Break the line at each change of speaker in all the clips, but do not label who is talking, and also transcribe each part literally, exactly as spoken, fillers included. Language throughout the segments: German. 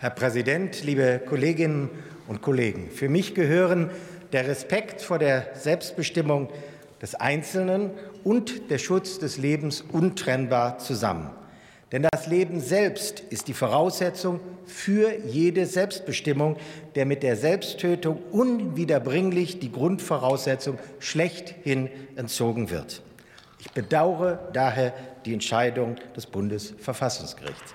Herr Präsident, liebe Kolleginnen und Kollegen! Für mich gehören der Respekt vor der Selbstbestimmung des Einzelnen und der Schutz des Lebens untrennbar zusammen. Denn das Leben selbst ist die Voraussetzung für jede Selbstbestimmung, der mit der Selbsttötung unwiederbringlich die Grundvoraussetzung schlechthin entzogen wird. Ich bedauere daher die Entscheidung des Bundesverfassungsgerichts.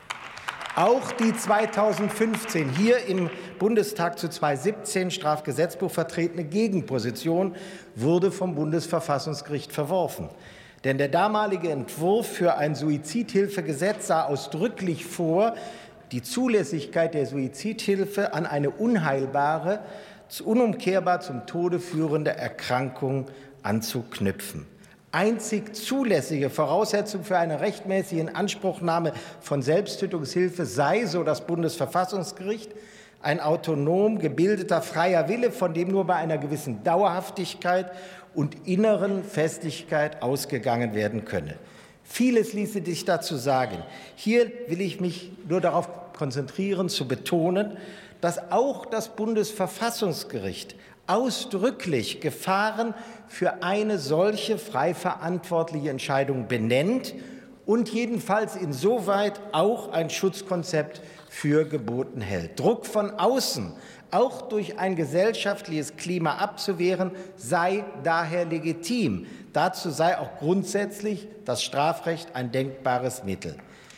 Auch die zweitausendfünfzehn hier im Bundestag zu zweihundertsiebzehn Strafgesetzbuch vertretene Gegenposition wurde vom Bundesverfassungsgericht verworfen. Denn der damalige Entwurf für ein Suizidhilfegesetz sah ausdrücklich vor, die Zulässigkeit der Suizidhilfe an eine unheilbare, unumkehrbar zum Tode führende Erkrankung anzuknüpfen. Einzig zulässige Voraussetzung für eine rechtmäßige Inanspruchnahme von Selbsttötungshilfe sei, so das Bundesverfassungsgericht, ein autonom gebildeter freier Wille, von dem nur bei einer gewissen Dauerhaftigkeit und inneren Festigkeit ausgegangen werden könne. Vieles ließe sich dazu sagen. Hier will ich mich nur darauf konzentrieren, zu betonen, dass auch das Bundesverfassungsgericht ausdrücklich Gefahren für eine solche frei verantwortliche Entscheidung benennt und jedenfalls insoweit auch ein Schutzkonzept für geboten hält. Druck von außen, auch durch ein gesellschaftliches Klima abzuwehren, sei daher legitim. Dazu sei auch grundsätzlich das Strafrecht ein denkbares Mittel.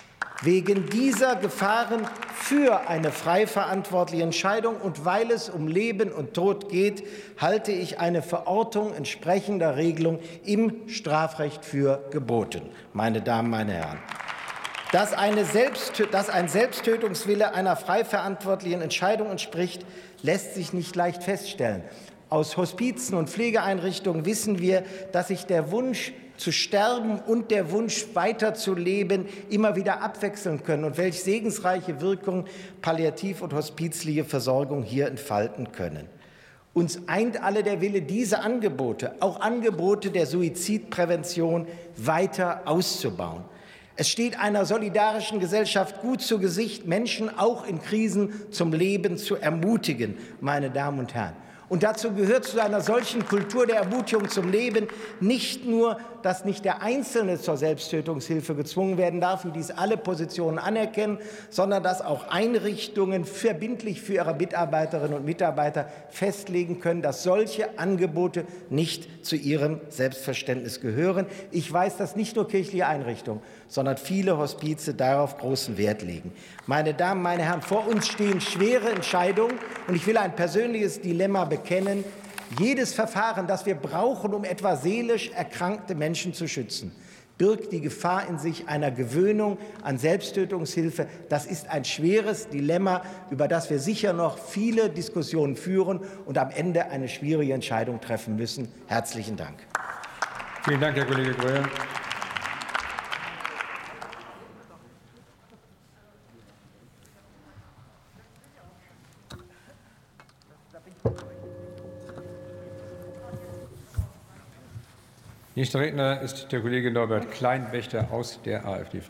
Wegen dieser Gefahren für eine frei verantwortliche Entscheidung und weil es um Leben und Tod geht, halte ich eine Verortung entsprechender Regelung im Strafrecht für geboten. Meine Damen, meine Herren. Dass, eine Selbsttö- dass ein Selbsttötungswille einer frei verantwortlichen Entscheidung entspricht, lässt sich nicht leicht feststellen. Aus Hospizen und Pflegeeinrichtungen wissen wir, dass sich der Wunsch zu sterben und der Wunsch weiterzuleben immer wieder abwechseln können und welch segensreiche Wirkung palliativ- und hospizliche Versorgung hier entfalten können. Uns eint alle der Wille, diese Angebote, auch Angebote der Suizidprävention, weiter auszubauen. Es steht einer solidarischen Gesellschaft gut zu Gesicht, Menschen auch in Krisen zum Leben zu ermutigen, meine Damen und Herren. Und dazu gehört zu einer solchen Kultur der Ermutigung zum Leben nicht nur, dass nicht der Einzelne zur Selbsttötungshilfe gezwungen werden darf, wie dies alle Positionen anerkennen, sondern dass auch Einrichtungen verbindlich für ihre Mitarbeiterinnen und Mitarbeiter festlegen können, dass solche Angebote nicht zu ihrem Selbstverständnis gehören. Ich weiß, dass nicht nur kirchliche Einrichtungen, sondern viele Hospize darauf großen Wert legen. Meine Damen, meine Herren, vor uns stehen schwere Entscheidungen, und ich will ein persönliches Dilemma bekennen. Jedes Verfahren, das wir brauchen, um etwa seelisch erkrankte Menschen zu schützen, birgt die Gefahr in sich einer Gewöhnung an Selbsttötungshilfe. Das ist ein schweres Dilemma, über das wir sicher noch viele Diskussionen führen und am Ende eine schwierige Entscheidung treffen müssen. Herzlichen Dank.
Vielen Dank, Herr Kollege Greuer. Nächster Redner ist der Kollege Norbert Kleinwächter aus der AfD.